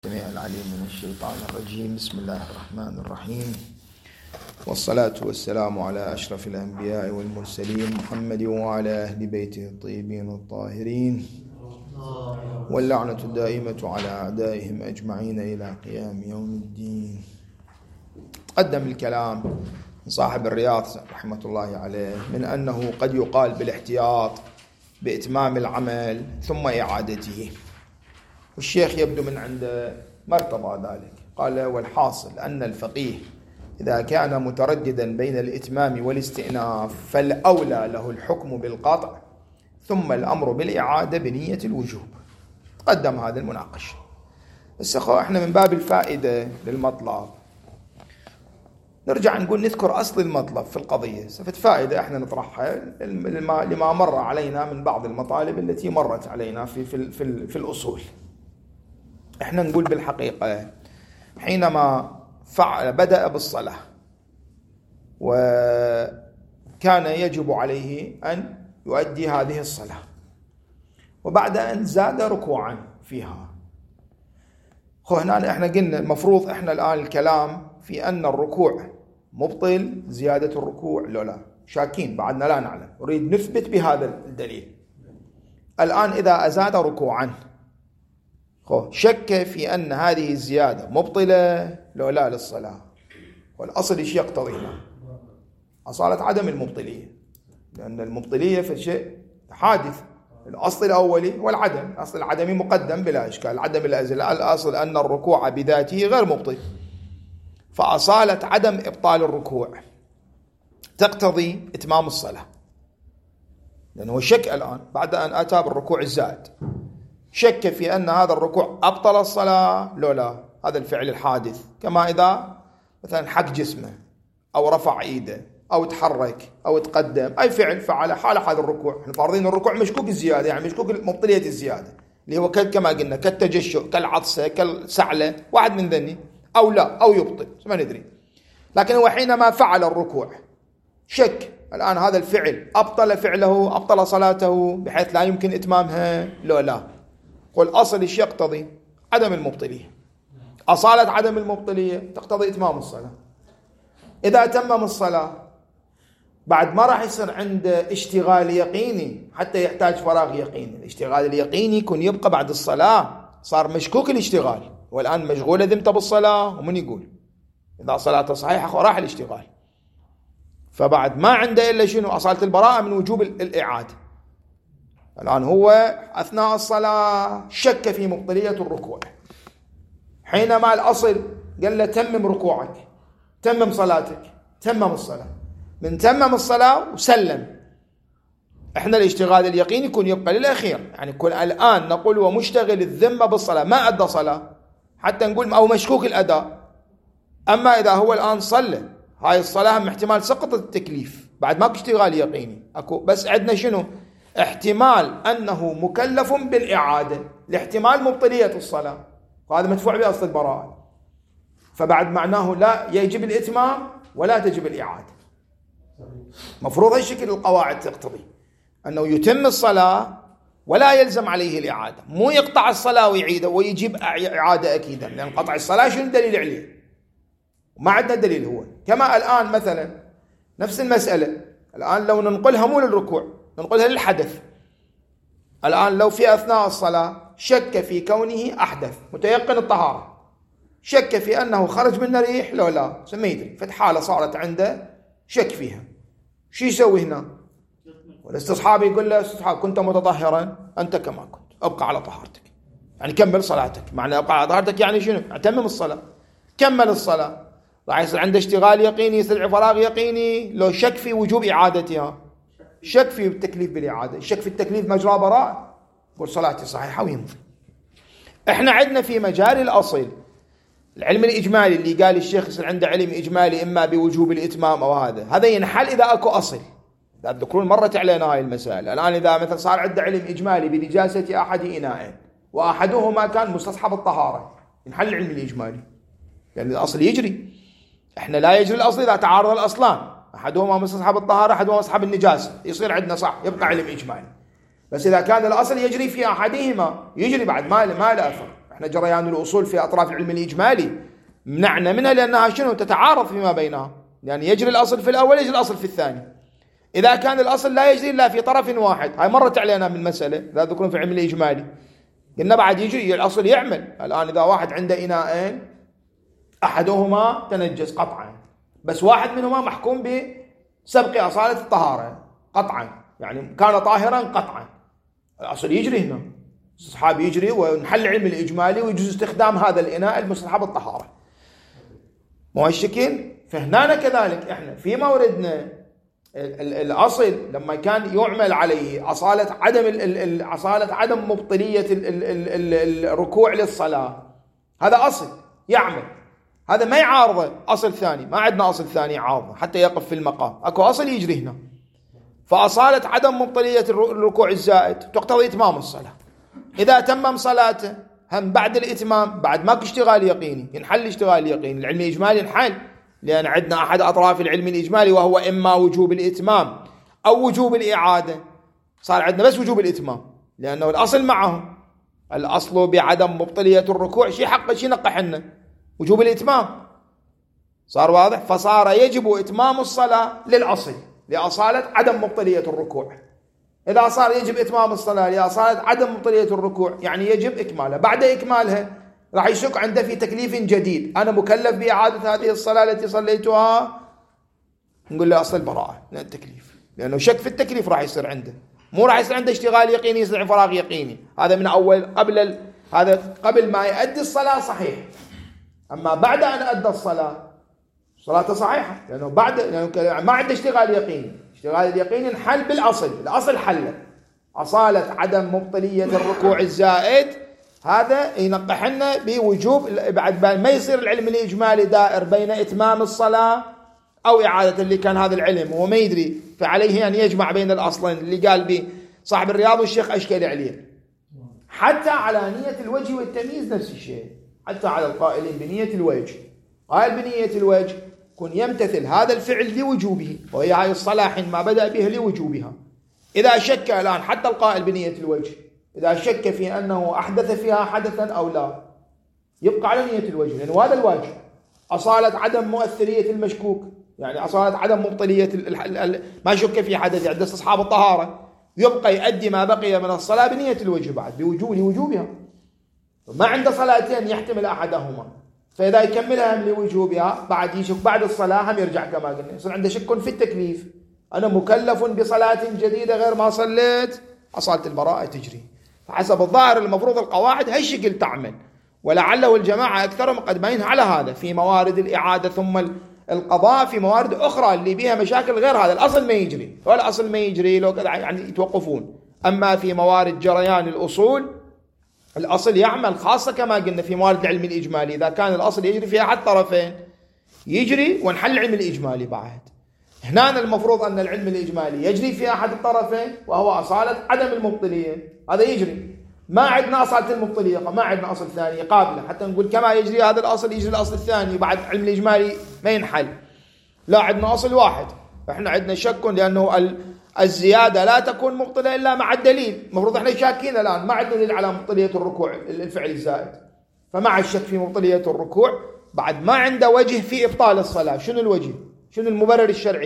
السميع العليم من الشيطان الرجيم. بسم الله الرحمن الرحيم، والصلاة والسلام على أشرف الأنبياء والمرسلين محمد وعلى أهل بيته الطيبين الطاهرين، واللعنة الدائمة على أعدائهم أجمعين إلى قيام يوم الدين. قدم الكلام صاحب الرياض رحمة الله عليه من أنه قد يقال بالاحتياط بإتمام العمل ثم إعادته، والشيخ يبدو من عنده مرتضى ذلك. قال: والحاصل أن الفقيه إذا كان مترددا بين الإتمام والاستئناف فالأولى له الحكم بالقطع ثم الأمر بالإعادة بنية الوجوب. قدم هذا المناقشة. بس احنا من باب الفائدة للمطلب نرجع نقول نذكر أصل المطلب في القضية، سفت فائدة احنا نطرحها لما مر علينا من بعض المطالب التي مرت علينا في الأصول. احنا نقول بالحقيقة حينما بدأ بالصلاة وكان يجب عليه أن يؤدي هذه الصلاة، وبعد أن زاد ركوعا فيها، هنا احنا قلنا المفروض احنا الآن الكلام في أن الركوع مبطل، زيادة الركوع لا شاكين بعدنا لا نعلم، نريد نثبت بهذا الدليل. الآن إذا أزاد ركوعا شك في أن هذه الزيادة مبطلة لا للصلاة، والأصل إيش يقتضي هنا؟ أصالة عدم المبطلية، لأن المبطلية في شيء حادث. الأصل الأولي والعدم، الأصل العدمي مقدم بلا إشكال، عدم الأصل أن الركوع بذاته غير مبطل، فأصالة عدم إبطال الركوع تقتضي إتمام الصلاة، لأنه شك الآن بعد أن أتى بالركوع الزائد، شك في أن هذا الركوع أبطل الصلاة لا هذا الفعل الحادث، كما إذا مثلا حك جسمه أو رفع إيده أو تحرك أو تقدم، أي فعل فعل حال هذا الركوع. احنا فارضين الركوع مشكوك الزيادة، يعني مشكوك مبطلية الزيادة، اللي هو كما قلنا كالتجشؤ كالعطسة كالسعلة، واحد من ذني أو لا أو يبطل ما ندري. لكن هو حينما فعل الركوع شك الآن هذا الفعل أبطل فعله، أبطل صلاته بحيث لا يمكن إتمامها لا. والأصل الشيء يقتضي عدم المبطلية، أصالة عدم المبطلية تقتضي إتمام الصلاة. إذا أتمم الصلاة بعد ما راح يصير عنده اشتغال يقيني حتى يحتاج فراغ يقيني، الاشتغال اليقيني يكون يبقى بعد الصلاة، صار مشكوك الاشتغال والآن مشغولة ذمته بالصلاة، ومن يقول إذا صلاته صحيحة راح الاشتغال، فبعد ما عنده إلا شنو؟ أصالة البراءة من وجوب الإعادة. الآن هو أثناء الصلاة شك في مبطلية الركوع، حينما الأصل قال له تمم ركوعك، تمم صلاتك، تمم الصلاة، من تمم الصلاة وسلم، احنا الاشتغال اليقين يكون يبقى للأخير، يعني يكون الآن نقول هو مشتغل الذمة بالصلاة ما أدى صلاة حتى نقول أو مشكوك الأداء. أما إذا هو الآن صلى هاي الصلاة هم احتمال سقط التكليف بعد ما اشتغال يقيني أكو، بس عندنا شنو؟ احتمال أنه مكلف بالإعادة لاحتمال مبطلية الصلاة، وهذا مدفوع بأصل البراءة، فبعد معناه لا يجب الإتمام ولا تجب الإعادة. مفروض هالشكل القواعد تقتضي أنه يتم الصلاة ولا يلزم عليه الإعادة، مو يقطع الصلاة ويعيده ويجيب إعادة أكيدا، لأن قطع الصلاة شنو الدليل عليه؟ ما عندنا دليل. هو كما الآن مثلا نفس المسألة الآن لو ننقلها مو للركوع ننقلها للحدث، الآن لو في أثناء الصلاة شك في كونه أحدث متيقن الطهارة، شك في أنه خرج منه ريح لا سميدري، فالحالة صارت عنده شك فيها، شو يسوي هنا؟ والاستصحاب يقول له استصحاب كنت متطهرا أنت كما كنت، أبقى على طهارتك، يعني كمل صلاتك. معنى أبقى على طهارتك يعني شنو؟ اعتمم الصلاة، كمل الصلاة. راح يصير عنده اشتغال يقيني، يصير فراغ يقيني، لو شك في وجوب إعادتها، شك في التكليف بالإعادة، شك في التكليف مجرى براء، يقول صلاتي صحيحة ويمضي. احنا عندنا في مجال الأصل العلم الإجمالي اللي قال الشيخ يصير عنده علم إجمالي إما بوجوب الإتمام أو هذا ينحل إذا أكو أصل. تذكرون مرت علينا هاي المسائل. الآن إذا مثلا صار عنده علم إجمالي بنجاسة أحد إناء وأحدهما كان مستصحب الطهارة، ينحل العلم الإجمالي لأن الأصل يجري. احنا لا يجري الأصل إذا تعارض الأصلان، أحدهما مستصحب الطهارة أحدهما مستصحب النجاسة، يصير عندنا صح يبقى علم إجمالي. بس إذا كان الأصل يجري في أحدهما يجري بعد ما له أثر. احنا جريان الأصول في أطراف العلم الإجمالي منعنا منها لأنها شنو تتعارض فيما بينها، يعني يجري الأصل في الأول يجري الأصل في الثاني. إذا كان الأصل لا يجري إلا في طرف واحد، هاي مرت علينا من المسألة لا تذكرون في العلم الإجمالي، قلنا بعد يجري الأصل يعمل. الآن إذا واحد عنده إناءين أحدهما تنجس قطعا، بس واحد منهما محكوم بسبق أصالة الطهارة قطعا، يعني كان طاهرا قطعا، الأصل يجري هنا، الصحاب يجري ونحل العلم الإجمالي ويجوز استخدام هذا الإناء المستصحب الطهارة، مو هالشكل. فهنا كذلك احنا في موردنا الأصل لما كان يعمل عليه أصالة عدم مبطلية الركوع للصلاة، هذا أصل يعمل، هذا ما يعارضه أصل ثاني، ما عندنا أصل ثاني يعارضه حتى يقف في المقام، أكو أصل يجري هنا. فأصالة عدم مبطلية الركوع الزائد تقتضي إتمام الصلاة. إذا تمم صلاته هم بعد الإتمام بعد ماكو اشتغال يقيني ينحل اشتغال يقيني، العلم الإجمالي ينحل، لأن عندنا أحد أطراف العلم الإجمالي وهو إما وجوب الإتمام أو وجوب الإعادة، صار عندنا بس وجوب الإتمام لأنه الأصل معه، الأصل بعدم مبطلية الركوع شيء حق شيء نقحنا وجوب الإتمام، صار واضح. فصار يجب إتمام الصلاة للأصل لأصالة عدم مبطلية الركوع. إذا صار يجب إتمام الصلاة لأصالة عدم مبطلية الركوع يعني يجب إكمالها. بعد إكمالها راح يشك عنده في تكليف جديد، أنا مكلف بإعادة هذه الصلاة التي صليتها، نقول له أصل البراءة من التكليف، لأنه شك في التكليف راح يصير عنده، مو راح يصير عنده اشتغال يقيني يصير فراغ يقيني. هذا من أول هذا قبل ما يؤدي الصلاة صحيح، أما بعد أن أدى الصلاة صلاته صحيحة، لأنه ما عنده اشتغال يقيني. اشتغال اليقيني انحل بالأصل، الأصل حله أصالة عدم مبطلية الركوع الزائد، هذا ينقحنا بوجوب بعد ما يصير العلم الإجمالي دائر بين إتمام الصلاة أو إعادة، اللي كان هذا العلم وما يدري، فعليه أن يجمع بين الأصلين اللي قال به صاحب الرياض والشيخ أشكل عليه. حتى على نية الوجه والتمييز نفس الشيء، حتى على القائلين بنية الوجه، قال بنية الوجه كن يمتثل هذا الفعل لوجوبه، وهي هاي الصلاة حين ما بدأ بها لوجوبها. إذا شك الآن حتى القائل بنية الوجه إذا شك في أنه أحدث فيها حدثا أو لا يبقى على نية الوجه، لأنه هذا الواجب أصالة عدم مؤثرية المشكوك، يعني أصالة عدم مبطلية ما شك في حدث عند أصحاب الطهارة، يبقى يؤدي ما بقي من الصلاة بنية الوجه بعد لوجوبها، ما عنده صلاتين يحتمل أحدهما، فإذا يكملها لوجوبها بعد يشك بعد الصلاة هم يرجع كما قلنا، يصير عنده شك في التكليف، أنا مكلف بصلاة جديدة غير ما صليت، أصالة البراءة تجري. فحسب الظاهر المفروض القواعد هالشكل تعمل، ولعله الجماعة أكثرهم قد بينها على هذا في موارد الإعادة ثم القضاء، في موارد أخرى اللي بيها مشاكل غير هذا الأصل ما يجري، ولا أصل ما يجري لو كذا يعني يتوقفون. أما في موارد جريان الأصول الأصل يعمل، خاصة كما قلنا في موارد العلم الإجمالي إذا كان الأصل يجري فيها أحد طرفين يجري ونحل العلم الإجمالي بعد. هنا المفروض أن العلم الإجمالي يجري في أحد الطرفين وهو أصالة عدم المبطلية، هذا يجري، ما عندنا أصالة المبطلية، ما عندنا أصل ثاني قابلة حتى نقول كما يجري هذا الأصل يجري الأصل الثاني بعد علم الإجمالي ما ينحل، لا عندنا أصل واحد. إحنا عندنا شك لأنه الزيادة لا تكون مبطلة إلا مع الدليل، المفروض إحنا شاكين الآن ما عندنا دليل على مبطلية الركوع الفعل الزائد، فمع الشك في مبطلية الركوع بعد ما عنده وجه في إبطال الصلاة. شنو الوجه؟ شنو المبرر الشرعي؟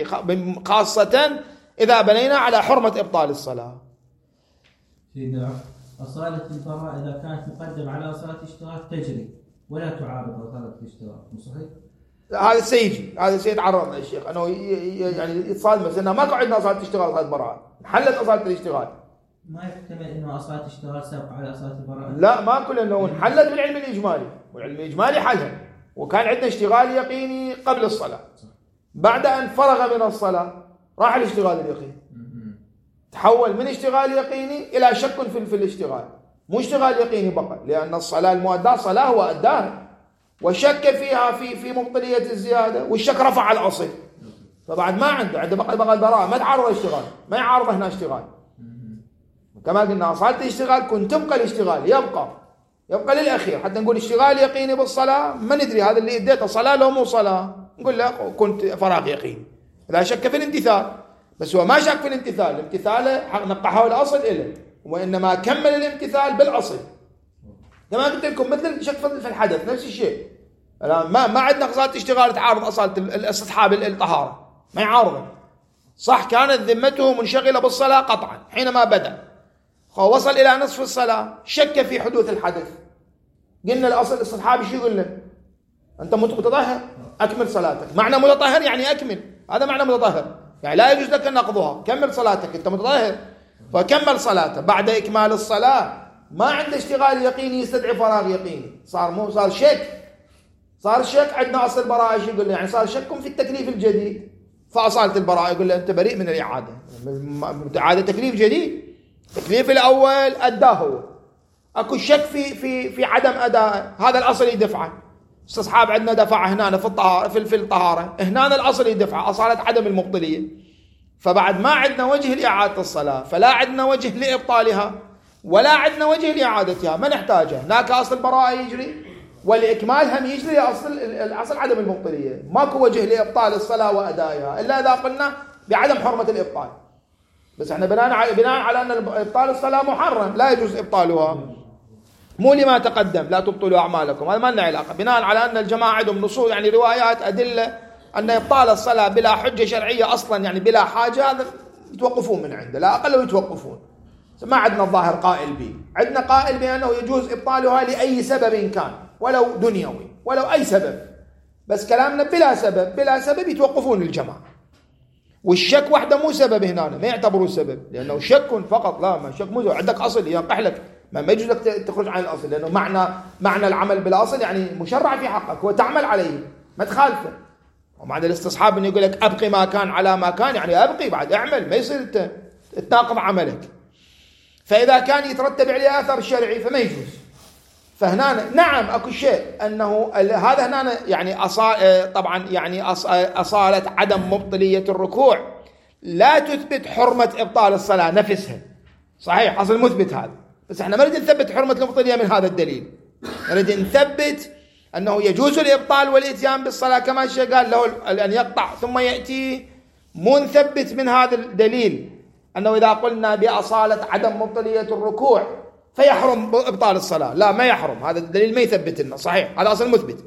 خاصة إذا بنينا على حرمة إبطال الصلاة. أصالة البراءة إذا كانت مقدمة على أصالة اشتراك تجري ولا تعارض أصالة الاشتراك، مو صحيح؟ هذا سيتعرض الشيخ أنه يعني يتصال مثلا ما عندنا أصالة اشتغال أصالة البراءة، حلت أصالة الاشتغال، ما يحتمل إنه أصالة اشتغال سبق على أصالة البراءة. لا ما كل إنه حلت بالعلم الإجمالي، والعلم الإجمالي حلها، وكان عندنا اشتغال يقيني قبل الصلاة، بعد أن فرغ من الصلاة راح الاشتغال اليقيني، تحول من اشتغال يقيني إلى شك في الاشتغال، مو اشتغال يقيني بقى، لأن الصلاة المؤداة صلاة هو أداها وشك فيها في مبطلية الزيادة، والشك رفع الأصل، فبعد ما عنده بقى البراءة، ما تعرض اشتغال، ما يعارض هنا اشتغال. كما قلنا أصالة الاشتغال كنت تبقى الاشتغال يبقى للأخير، حتى نقول اشتغال يقيني بالصلاة ما ندري هذا اللي اديته صلاة لو مو صلاة، نقول لا كنت فراغ يقيني إذا شك في الامتثال، بس هو ما شك في الامتثال نقحه الأصل إله، وإنما كمل الامتثال بالأصل، كما قلت لكم مثل شك في الحدث نفس الشيء. ما عندنا صلاة اشتغال تعارض أصالة الاستصحاب الطهارة، ما يعارضه. صح كانت ذمته منشغلة بالصلاة قطعا حينما بدأ، وصل إلى نصف الصلاة شك في حدوث الحدث، قلنا الأصل الصحابي شو يقول له؟ أنت متطهر أكمل صلاتك. معنى متطهر يعني أكمل، هذا معنى متطهر، يعني لا يجوز لك أن نقضها، كمل صلاتك أنت متطهر. فكمل صلاته. بعد إكمال الصلاة ما عنده اشتغال يقيني يستدعي فراغ يقيني، صار شك، صار شك. عندنا أصل البراءة شو يقول له؟ يعني صار شك في التكليف الجديد، فأصالة البراءة يقول له أنت بريء من الإعادة، إعادة تكليف جديد، التكليف الأول أداه هو، أكو شك في عدم أداء، هذا الأصل يدفعه. استصحاب عندنا دفع هنا في الطهارة، في الطهارة هنا الأصل يدفع أصالة عدم المبطلية. فبعد ما عندنا وجه لإعادة الصلاة، فلا عندنا وجه لإبطالها ولا عندنا وجه لإعادتها، ما نحتاجه. هناك أصل البراءة يجري، والإكمال هم يجري أصل عدم المبطلية. ماكو وجه لإبطال الصلاة وأدائها إلا إذا قلنا بعدم حرمة الإبطال. بس احنا بناء على أن إبطال الصلاة محرم لا يجوز إبطالها، مو لما تقدم لا تبطلوا أعمالكم، هذا ما لنا علاقة. بناء على أن الجماعة عندهم نصوص يعني روايات أدلة أن إبطال الصلاة بلا حجة شرعية أصلا، يعني بلا حاجة، هذا يتوقفون من عنده، لا أقل يتوقفون. ما عندنا الظاهر قائل به، عندنا قائل بأنه يجوز إبطالها لأي سبب كان، ولو دنيوي ولو أي سبب، بس كلامنا بلا سبب يتوقفون الجماعة. والشك وحده مو سبب هنا، ما يعتبروه سبب، لأنه شك فقط، لا ما شك مو سبب. عندك أصل ينقح لك، ما يجوز لك تخرج عن الأصل، لأنه معنى العمل بالأصل يعني مشرع في حقك، هو تعمل عليه ما تخالفه. ومعنى الاستصحاب انه يقول لك ابقي ما كان على ما كان، يعني ابقي بعد اعمل، ما يصير تناقض عملك. فاذا كان يترتب عليه اثر شرعي فما يجوز. فهنا نعم اكو شيء انه هذا هنا يعني طبعا يعني اصاله عدم مبطليه الركوع لا تثبت حرمه ابطال الصلاه نفسها، صحيح اصل مثبت هذا، بس احنا ما نريد نثبت حرمه المبطليه من هذا الدليل، نريد نثبت أنه يجوز الإبطال والإتيان بالصلاة كما الشيء قال له أن يقطع ثم يأتي. مو نثبت من هذا الدليل أنه إذا قلنا بأصالة عدم مبطلية الركوع فيحرم إبطال الصلاة، لا ما يحرم، هذا الدليل ما يثبت لنا، صحيح هذا أصل مثبت،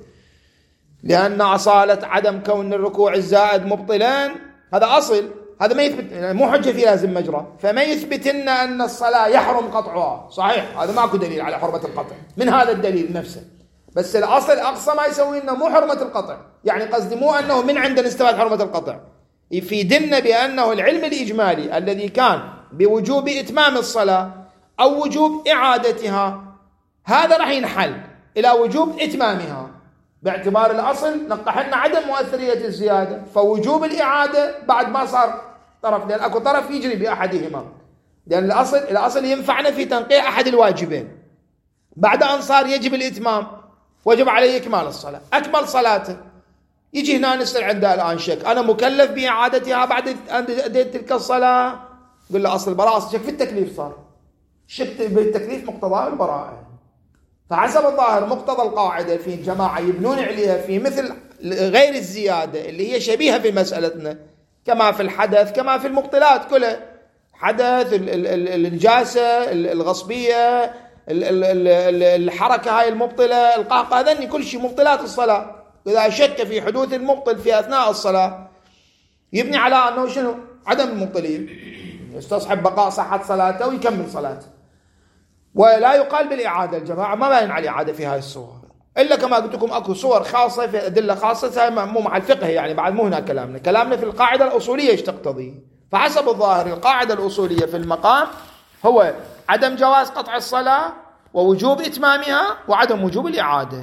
لأن أصالة عدم كون الركوع الزائد مبطلان هذا أصل، هذا ما يثبت، مو حجة في لازم مجرى، فما يثبت لنا أن الصلاة يحرم قطعها، صحيح هذا ماكو دليل على حرمة القطع من هذا الدليل نفسه. بس الأصل أقصى ما يسوي لنا مو حرمة القطع، يعني قصدي مو أنه من عندنا نستفاد حرمة القطع، يفيدنا بأنه العلم الإجمالي الذي كان بوجوب إتمام الصلاة أو وجوب إعادتها هذا راح ينحل إلى وجوب إتمامها، باعتبار الأصل نقحنا عدم مؤثرية الزيادة، فوجوب الإعادة بعد ما صار طرف، لأن أكو طرف يجري بأحدهما، لأن الأصل ينفعنا في تنقيح أحد الواجبين. بعد أن صار يجب الإتمام وجب عليه إكمال الصلاة، أكمل صلاته، يجي هنا نسأل عنده الآن شك، أنا مكلف بإعادتها بعد أن أديت تلك الصلاة؟ قل له أصل البراءة شك في التكليف، صار شك بالتكليف مقتضى البراءة. فحسب الظاهر مقتضى القاعدة في جماعة يبنون عليها في مثل غير الزيادة اللي هي شبيهة في مسألتنا، كما في الحدث كما في المبطلات كلها، حدث النجاسة الغصبية الحركة هاي المبطلة القهقه، هذني كل شيء مبطلات الصلاة. إذا شك في حدوث المبطل في أثناء الصلاة يبني على أنه شنو؟ عدم المبطلية، يستصحب بقاء صحة صلاته ويكمل صلاته، ولا يقال بالإعادة. الجماعة ما باين على الإعادة في هاي الصور، إلا كما قلت لكم أكو صور خاصة في أدلة خاصة، هاي مو مع الفقه يعني، بعد مو هنا كلامنا في القاعدة الأصولية ايش تقتضي. فحسب الظاهر القاعدة الأصولية في المقام هو عدم جواز قطع الصلاة ووجوب إتمامها وعدم وجوب الإعادة.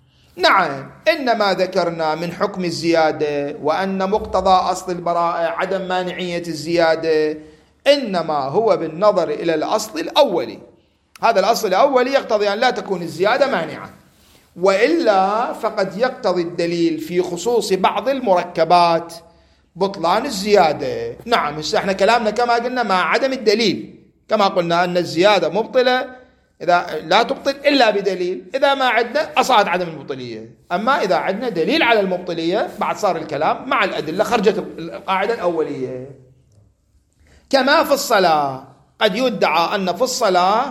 نعم إنما ذكرنا من حكم الزيادة وأن مقتضى أصل البراءة عدم مانعية الزيادة إنما هو بالنظر إلى الأصل الأولي، هذا الأصل الأولي يقتضي أن لا تكون الزيادة مانعة، وإلا فقد يقتضي الدليل في خصوص بعض المركبات بطلان الزيادة. نعم احنا كلامنا كما قلنا مع عدم الدليل، كما قلنا أن الزيادة مبطلة إذا لا تبطل إلا بدليل، إذا ما عندنا أصعد عدم المبطلية، أما إذا عندنا دليل على المبطلية بعد صار الكلام مع الأدلة، خرجت القاعدة الأولية. كما في الصلاة قد يدعى أن في الصلاة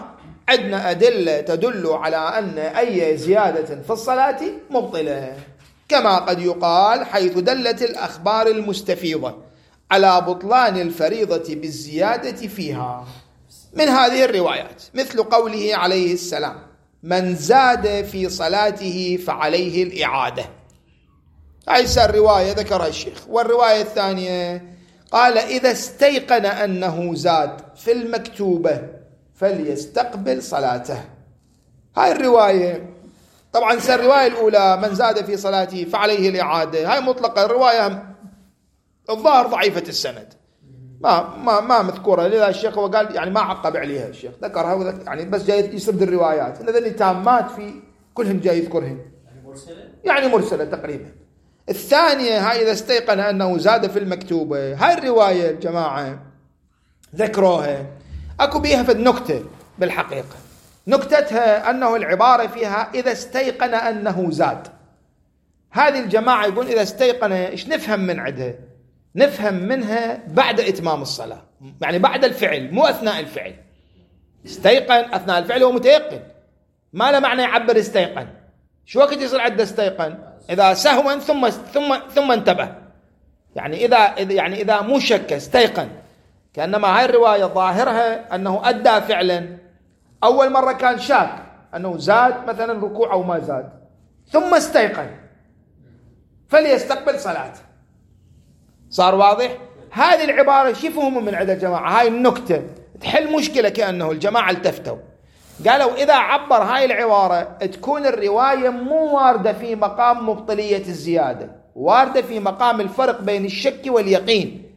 عندنا أدلة تدل على أن أي زيادة في الصلاة مبطلة، كما قد يقال حيث دلت الأخبار المستفيضة على بطلان الفريضة بالزيادة فيها من هذه الروايات، مثل قوله عليه السلام: من زاد في صلاته فعليه الإعادة. هاي الرواية ذكرها الشيخ. والرواية الثانية قال: إذا استيقن أنه زاد في المكتوبة فليستقبل صلاته. هاي الرواية طبعا الرواية الأولى من زاد في صلاته فعليه الإعادة، هاي مطلقة، الرواية الظاهر ضعيفة السند، ما مذكورة، لذا الشيخ هو قال يعني ما عقب عليها، الشيخ ذكرها يعني بس جاي يسرد الروايات، هذين تامات في كلهن جاي يذكرهن، يعني مرسلة تقريبا. الثانية هاي إذا استيقن أنه زاد في المكتوبة، هاي الرواية الجماعة ذكروها أكو بيها في النكتة، بالحقيقة نكتتها أنه العبارة فيها إذا استيقن أنه زاد. هذه الجماعة يقول إذا استيقن، إيش نفهم من عندها؟ نفهم منها بعد إتمام الصلاة، يعني بعد الفعل مو أثناء الفعل. استيقن أثناء الفعل هو متيقن، ما له معنى يعبر استيقن. شو وقت يصير عند استيقن؟ إذا سهوا ثم انتبه، يعني إذا مو شك استيقن، كأنما هاي الرواية ظاهرها أنه أدى فعلا، أول مرة كان شاك أنه زاد مثلا ركوع أو ما زاد، ثم استيقن فليستقبل صلاته. صار واضح؟ هذه العبارة شو فهموا من عند الجماعة؟ هاي النكتة تحل مشكلة، كأنه الجماعة التفتوا قالوا إذا عبر هاي العبارة تكون الرواية مو واردة في مقام مبطلية الزيادة، واردة في مقام الفرق بين الشك واليقين.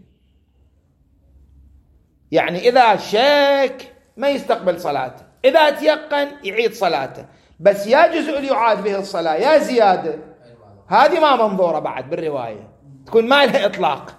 يعني إذا شك ما يستقبل صلاته، إذا تيقن يعيد صلاته، بس يا جزء يعاد به الصلاة يا زيادة، هذه ما منظورة بعد بالرواية، تكون ما لها إطلاق.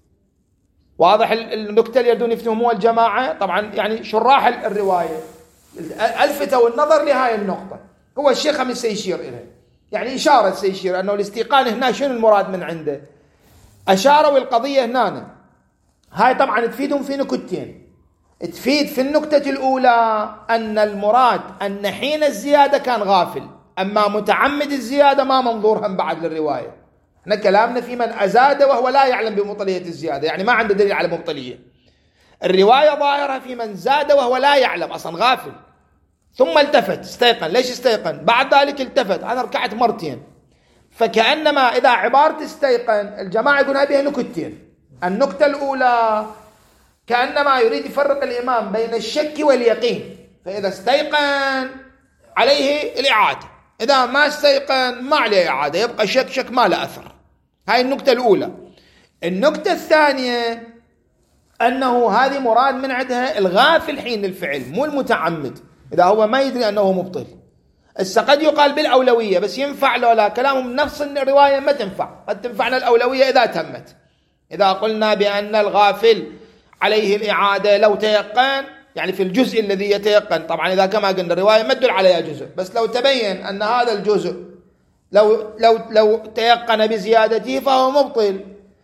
واضح النكتة اللي يردون يفتهموها الجماعة؟ طبعا يعني شراح الرواية ألفتوا النظر لهاي النقطة، هو الشيخ هم سيشير إليه، يعني إشارة سيشير أنه الاستيقان هنا شنو المراد من عنده، أشاروا القضية هنا. هاي طبعا تفيدهم في نكتين. تفيد في النكتة الأولى أن المراد أن حين الزيادة كان غافل، أما متعمد الزيادة ما منظورهم بعد للرواية. احنا كلامنا في من أزاد وهو لا يعلم بمبطلية الزيادة، يعني ما عنده دليل على مبطلية. الرواية ظاهرة في من زاد وهو لا يعلم، أصلا غافل، ثم التفت استيقن. ليش استيقن؟ بعد ذلك التفت، أنا ركعت مرتين. فكأنما إذا عبارة استيقن الجماعة يقولون بها نكتين. النكتة الأولى كأنما يريد يفرق الإمام بين الشك واليقين، فإذا استيقن عليه الإعادة، إذا ما استيقن ما عليه إعادة، يبقى شك ما له أثر. هاي النكتة الأولى. النكتة الثانية أنه هذه مراد من عندها الغافل حين الفعل مو المتعمد، إذا هو ما يدري أنه مبطل. قد يقال بالأولوية، بس ينفع لو لا كلامهم نفس الرواية ما تنفع، قد تنفعنا الأولوية إذا تمت. إذا قلنا بأن الغافل عليه الإعادة لو تيقن، يعني في الجزء الذي يتيقن، طبعا إذا كما قلنا الرواية ما تدل عليها جزء، بس لو تبين أن هذا الجزء لو تيقن بزيادته فهو مبطل.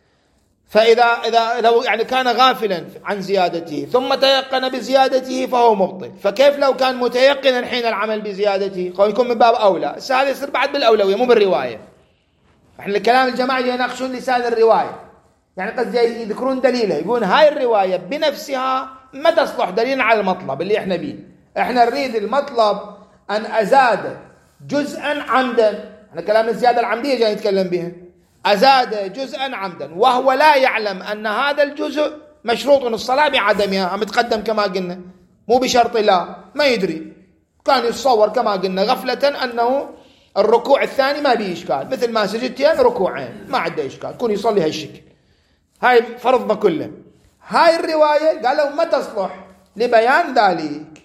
فإذا لو يعني كان غافلا عن زيادته ثم تيقن بزيادته فهو مبطل، فكيف لو كان متيقنا حين العمل بزيادته؟ يكون من باب أولى. هذا يصير بعد بالأولوية مو بالرواية. احنا الكلام الجماعة يناقشون لسان الرواية، يعني قد يذكرون دليله، يقولون هاي الرواية بنفسها ما تصلح دليل على المطلب اللي احنا بيه. احنا نريد المطلب أن أزاد جزءا عمدا، احنا كلام الزيادة العمدية جاي نتكلم بها، أزاد جزءا عمدا وهو لا يعلم أن هذا الجزء مشروط الصلاة بعدمها، متقدم كما قلنا، مو بشرط، لا ما يدري، كان يتصور كما قلنا غفلة أنه الركوع الثاني ما بيه إشكال، مثل ما سجدتين ركوعين ما عنده إشكال، يكون يصلي هالشكل. هاي فرضنا كله. هاي الرواية قالوا ما تصلح لبيان ذلك.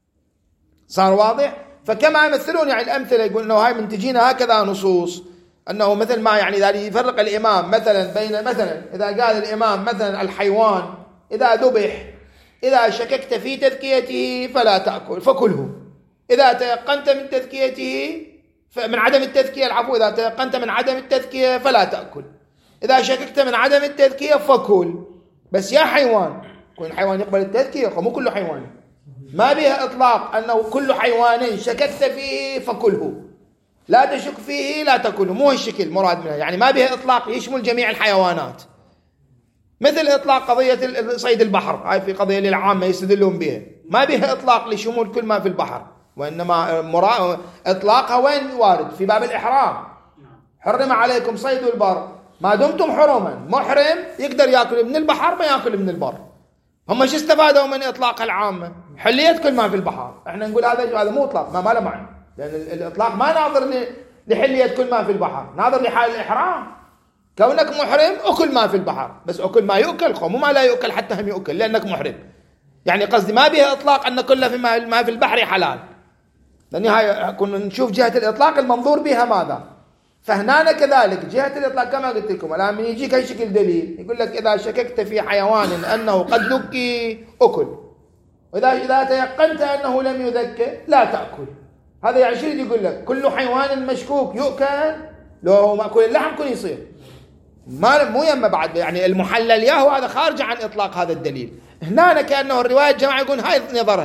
صار واضح؟ فكما يمثلون يعني الأمثلة، يقول أنه هاي من تجينا هكذا نصوص، أنه مثل ما يعني ذلك يفرق الإمام مثلا بين، مثلا إذا قال الإمام مثلا الحيوان إذا ذبح إذا شككت في تذكيته فلا تأكل فكله، إذا تيقنت من تذكيته من عدم التذكية، العفو، إذا تيقنت من عدم التذكية فلا تأكل، إذا شككت من عدم التذكية فكل. بس يا حيوان، كل حيوان يقبل التذكية، مو كله حيوان، ما بها إطلاق أنه كل حيوان شككت فيه فكله، لا تشك فيه لا تأكله، مو هالشكل مراد منها، يعني ما بها إطلاق يشمل جميع الحيوانات، مثل إطلاق قضية صيد البحر، هاي في قضية للعامة يستدلون بها، ما بها إطلاق لشمول كل ما في البحر، وإنما إطلاقها وين وارد؟ في باب الإحرام، حرم عليكم صيد البر ما دمتم حرما، محرم يقدر يأكل من البحر ما يأكل من البر. هم شو استفادوا من إطلاق العامة؟ حلية كل ما في البحر. احنا نقول هذا مو إطلاق، ما له معنى، لأن الإطلاق ما ناظر لحلية كل ما في البحر، ناظر لحال الإحرام. كونك محرم أكل ما في البحر، بس أكل ما يؤكل، مو ما لا يؤكل حتى هم يؤكل لأنك محرم. يعني قصدي ما بها إطلاق أن كل ما في البحر حلال، لأن هاي كنا نشوف جهة الإطلاق المنظور بها ماذا. فهنا كذلك جهة الإطلاق كما قلت لكم الآن من يجيك أي شكل دليل يقول لك إذا شككت في حيوان أنه قد ذكي أكل، وإذا تيقنت أنه لم يذكى لا تأكل. هذا يعني شو يقول لك؟ كل حيوان مشكوك يؤكل، لو هو مأكول اللحم كل يصير ما مو يما بعد، يعني المحلل ياهو هذا خارج عن إطلاق هذا الدليل. هنا كأنه الرواية الجماعة يقول هاي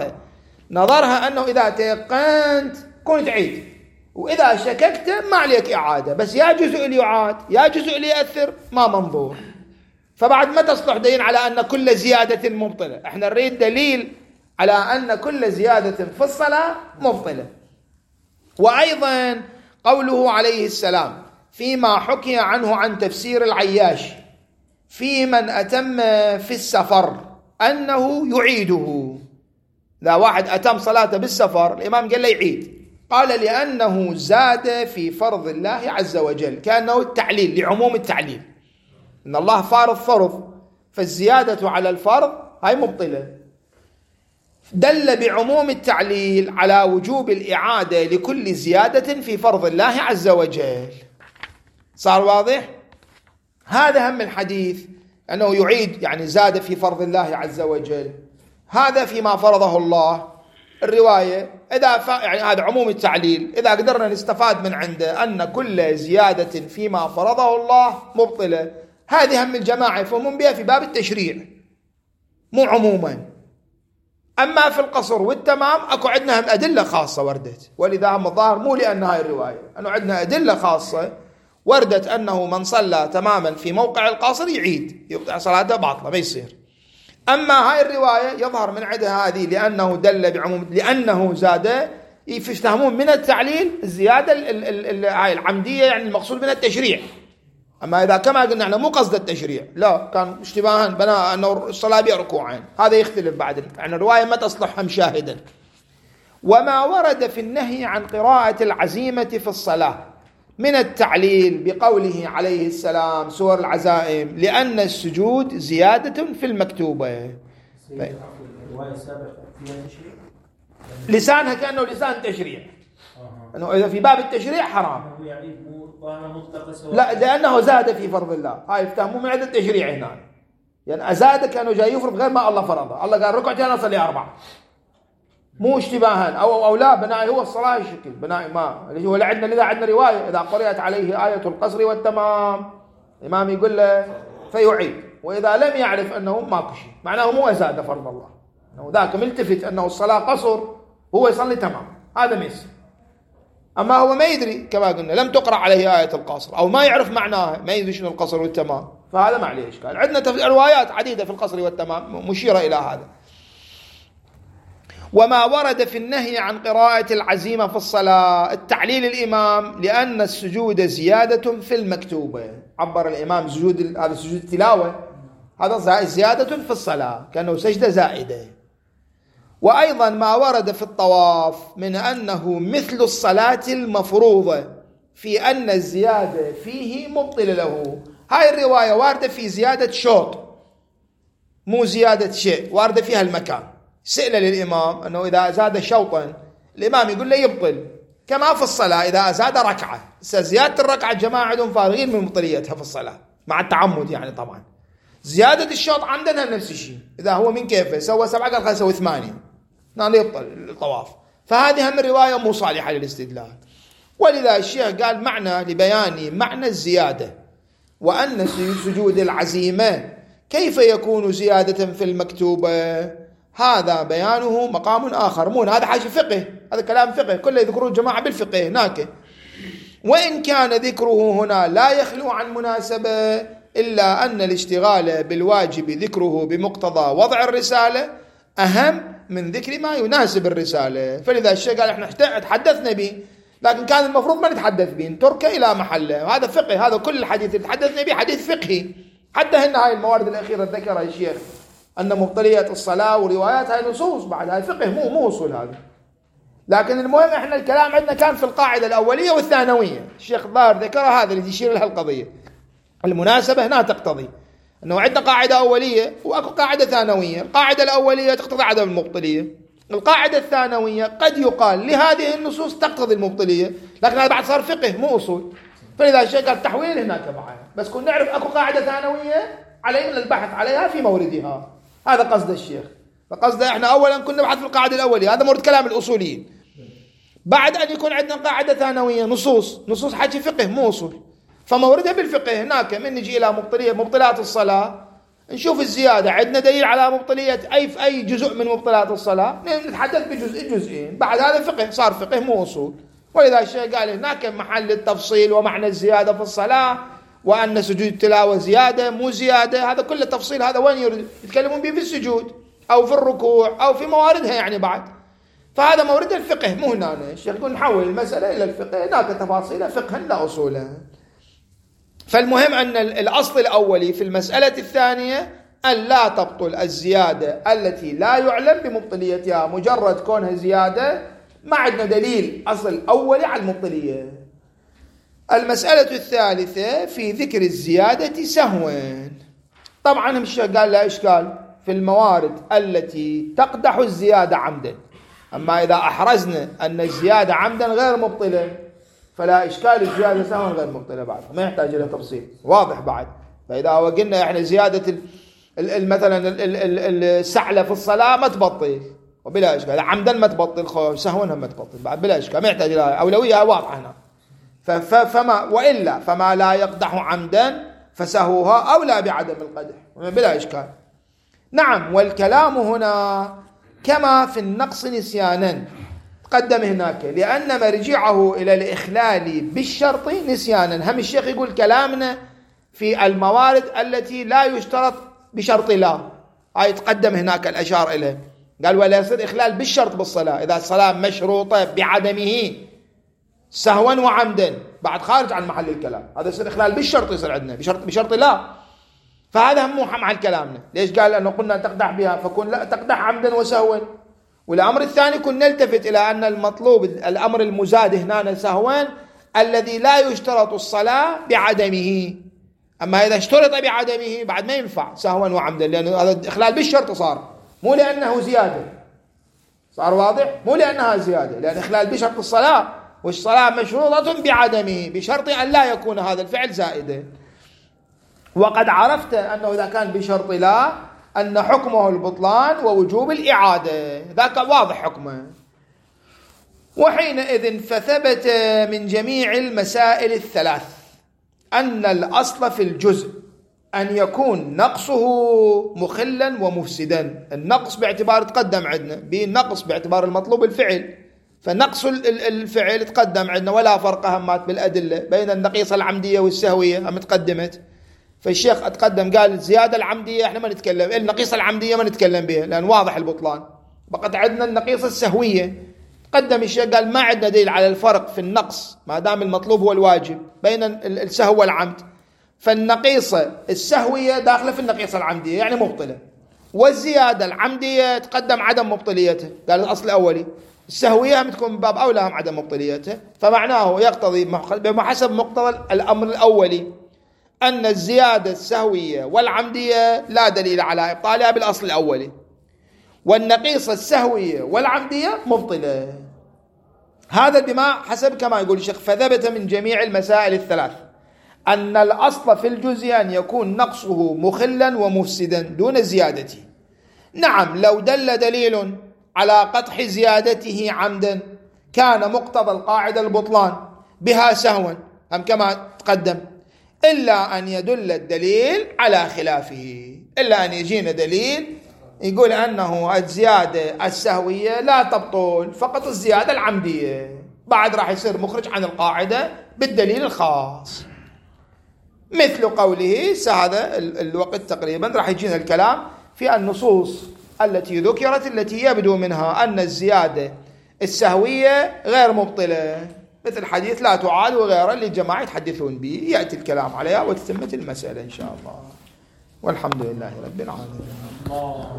نظرها أنه إذا تيقنت كن تعيد، وإذا شككت ما عليك إعادة، بس يا جزء ليعاد يا جزء ليأثر ما منظور. فبعد ما تصلح دليل على أن كل زيادة مبطلة، احنا نريد دليل على أن كل زيادة في الصلاة مبطلة. وأيضا قوله عليه السلام فيما حكي عنه عن تفسير العياش في من أتم في السفر أنه يعيده. إذا واحد أتم صلاته بالسفر الإمام قال له يعيد، قال لأنه زاد في فرض الله عز وجل، كأنه التعليل لعموم التعليل، إن الله فارض فرض، فالزيادة على الفرض هاي مبطلة، دل بعموم التعليل على وجوب الإعادة لكل زيادة في فرض الله عز وجل. صار واضح؟ هذا هم الحديث أنه يعيد، يعني زاد في فرض الله عز وجل، هذا فيما فرضه الله. الرواية يعني هذا عموم التعليل، إذا قدرنا نستفاد من عنده أن كل زيادة فيما فرضه الله مبطلة، هذه هم الجماعة يفهمون بها في باب التشريع مو عموما. أما في القصر والتمام أكو عندنا هم أدلة خاصة وردت، ولذا هم الظاهر مو لأن هاي الرواية، أنه عندنا أدلة خاصة وردت أنه من صلى تماما في موقع القصر يعيد، يقطع صلاته باطلة ما يصير. أما هاي الرواية يظهر من عندها هذه لأنه دل بعموم، لأنه زاد، يفتهمون من التعليل الزيادة هاي العمدية، يعني المقصود من التشريع. أما إذا كما قلنا احنا مو قصد التشريع، لا كان اشتباها بنا أنه الصلاة بها ركوعين، هذا يختلف بعد، يعني الرواية ما تصلح مشاهدا. وما ورد في النهي عن قراءة العزيمة في الصلاة من التعليل بقوله عليه السلام سور العزائم لأن السجود زيادة في المكتوبة. لسانها كأنه لسان تشريع، أنه إذا في باب التشريع حرام، لا لأنه زاد في فرض الله، هاي يفتهمون من عند التشريع هنا، يعني أزاد كأنه جاي يفرض غير ما الله فرضه. الله قال ركعتين أصلي 4، مو اشتباها أو لا بناء هو الصلاة الشكل بناء ما اللي هو لذا عندنا رواية إذا قرأت عليه آية القصر والتمام الإمام يقول له فيعيد، وإذا لم يعرف أنه ماكو شيء معناه مو أزاد فرض الله، أنه ذاك ملتفت أنه الصلاة قصر هو يصلي تمام، هذا ما يصير. أما هو ما يدري كما قلنا لم تقرأ عليه آية القصر أو ما يعرف معناها، ما يدري شنو القصر والتمام، فهذا ما عليه إشكال. عندنا روايات عديدة في القصر والتمام مشيرة إلى هذا. وما ورد في النهي عن قراءة العزيمة في الصلاة التعليل الإمام لأن السجود زيادة في المكتوبة، عبر الإمام سجود هذا سجود التلاوة هذا زيادة في الصلاة كأنه سجدة زائدة. وأيضا ما ورد في الطواف من أنه مثل الصلاة المفروضة في أن الزيادة فيه مبطل له. هاي الرواية واردة في زيادة شوط مو زيادة شيء، واردة فيها المكان. سئل للإمام أنه إذا زاد شوطا الإمام يقول له يبطل، كما في الصلاة إذا زاد ركعة. زيادة الركعة جماعة عندهم فارغين من مبطليتها في الصلاة مع التعمد، يعني طبعا زيادة الشوط عندنا نفس الشيء، إذا هو من كيفه سوى 7 قال خلص سوى 8 يبطل الطواف. فهذه هم الرواية مو صالحة للاستدلال. ولذا الشيخ قال معنى لبيان معنى الزيادة وأن سجود العزيمة كيف يكون زيادة في المكتوبة. هذا بيانه مقام آخر، مو هذا حاجة فقه، هذا كلام فقه كله يذكروه الجماعة بالفقه هناك. وإن كان ذكره هنا لا يخلو عن مناسبة، إلا أن الاشتغال بالواجب ذكره بمقتضى وضع الرسالة أهم من ذكر ما يناسب الرسالة. فلذا الشيء قال احنا تحدثنا به، لكن كان المفروض ما نتحدث به، نتركه إلى محله. وهذا فقه، هذا كل الحديث اللي تحدثنا به حديث فقهي. حتى هنا هاي الموارد الأخيرة ذكرها الشيخ أن مبطلية الصلاة وروايات هاي نصوص، بعد هاي فقه مو أصول هذا. لكن المهم احنا الكلام عندنا كان في القاعدة الأولية والثانوية. الشيخ الظاهر ذكرها، هذا اللي يشير لها القضية. المناسبة هنا تقتضي أنه عندنا قاعدة أولية وأكو قاعدة ثانوية. القاعدة الأولية تقتضي عدم المبطلية، القاعدة الثانوية قد يقال لهذه النصوص تقتضي المبطلية، لكن هذا بعد صار فقه مو أصول. فلذا الشيء قال التحويل هناك معنا، بس كنا نعرف أكو قاعدة ثانوية علينا البحث عليها في موردها. هذا قصد الشيخ. فقصد احنا أولا كنا نبحث في القاعدة الأولية، هذا مورد كلام الأصوليين. بعد أن يكون عندنا قاعدة ثانوية نصوص حكي فقه مو أصول، فموردها بالفقه. هناك من نجي إلى مبطلات الصلاة نشوف الزيادة، عندنا دليل على مبطلية أي جزء من مبطلات الصلاة، نتحدث جزئين. بعد هذا فقه، صار فقه مو أصول. ولذا الشيء قال هناك محل التفصيل ومعنى الزيادة في الصلاة، وأن سجود التلاوة زيادة مو زيادة، هذا كل التفصيل هذا وين يتكلمون به؟ في السجود أو في الركوع أو في مواردها يعني بعد. فهذا مورد الفقه مو هنا. الشيخ يقول نحول المسألة إلى الفقه، هناك تفاصيل فقها لا أصولا. فالمهم أن الأصل الأولي في المسألة الثانية أن لا تبطل الزيادة التي لا يعلم بمبطليتها، مجرد كونها زيادة ما عندنا دليل أصل أولي على المبطلية. المسألة الثالثة في ذكر الزيادة سهوا. طبعا الشيخ قال لا إشكال في الموارد التي تقدح الزيادة عمدا، أما إذا أحرزنا أن الزيادة عمدا غير مبطلة فلا إشكال، الزيادة سهوا غير مبطلة بعد ما يحتاج إلى تفصيل واضح بعد. فإذا قلنا إحنا زيادة مثلا السعلة في الصلاة ما تبطل وبلا إشكال، عمدا ما تبطل، سهوا ما تبطل بعد بلا إشكال، ما يحتاج إلى أولوية واضحة هنا. فما لا يقدح عمدا فسهوها أولى بعدم القدح بلا إشكال. نعم، والكلام هنا كما في النقص نسيانا تقدم هناك، لأن مرجعه إلى الإخلال بالشرط نسيانا. هم الشيخ يقول كلامنا في الموارد التي لا يشترط بشرط لا، هاي تقدم هناك الأشار إليه. قال ولا يصير إخلال بالشرط بالصلاة، إذا الصلاة مشروطة بعدمه سهوا وعمدا بعد خارج عن محل الكلام، هذا يصير إخلال بالشرط، يصير عندنا بشرط لا. فهذا هم مع كلامنا. ليش قال أنه قلنا تقدح بها، فكون لا تقدح عمدا وسهوا. والأمر الثاني كنا نلتفت إلى أن المطلوب الأمر المزاد هنا سهوا الذي لا يشترط الصلاة بعدمه، أما إذا اشترط بعدمه بعد ما ينفع سهوا وعمدا، لأن هذا إخلال بالشرط صار، مو لأنه زيادة. صار واضح؟ مو لأنها زيادة، لأن إخلال بشرط الصلاة، والصلاة مشروطة بعدمه بشرط أن لا يكون هذا الفعل زائدا. وقد عرفت أنه إذا كان بشرط لا أن حكمه البطلان ووجوب الإعادة، ذاك واضح حكمه. وحينئذ فثبت من جميع المسائل الثلاث أن الأصل في الجزء أن يكون نقصه مخلا ومفسدا. النقص باعتبار تقدم عندنا بالنقص باعتبار المطلوب الفعل، فنقص الفعل تقدم عندنا ولا فرق همات بالأدلة بين النقيصة العمدية والسهوية هم تقدمت. فالشيخ أتقدم قال الزيادة العمدية احنا ما نتكلم، النقيصة العمدية ما نتكلم بها لأن واضح البطلان. بقت عندنا النقيصة السهوية، قدم الشيخ قال ما عندنا دليل على الفرق في النقص ما دام المطلوب هو الواجب بين السهو والعمد. فالنقيصة السهوية داخلة في النقيصة العمدية يعني مبطلة، والزيادة العمدية تقدم عدم مبطليته. قال الأصل الأولي السهوية هم تكون باب أولى هم عدم مبطليته، فمعناه يقتضي بحسب مقتضى الأمر الأولي أن الزيادة السهوية والعمدية لا دليل على إبطالها بالأصل الأولي، والنقيصة السهوية والعمدية مبطلة. هذا بما حسب كما يقول الشيخ فثبت من جميع المسائل الثلاث أن الأصل في الجزء أن يكون نقصه مخلا ومفسدا دون زيادته. نعم، لو دل دليل على قطح زيادته عمدا كان مقتضى القاعدة البطلان بها سهوا هم كما تقدم، إلا أن يدل الدليل على خلافه، إلا أن يجينا دليل يقول أنه الزيادة السهوية لا تبطل، فقط الزيادة العمدية. بعد راح يصير مخرج عن القاعدة بالدليل الخاص، مثل قوله هذا الوقت تقريبا راح يجينا الكلام في النصوص التي ذكرت التي يبدو منها أن الزيادة السهوية غير مبطلة، مثل حديث لا تعاد وغيره اللي الجماعة يتحدثون به، يأتي الكلام عليها وتتمت المسألة إن شاء الله. والحمد لله رب العالمين.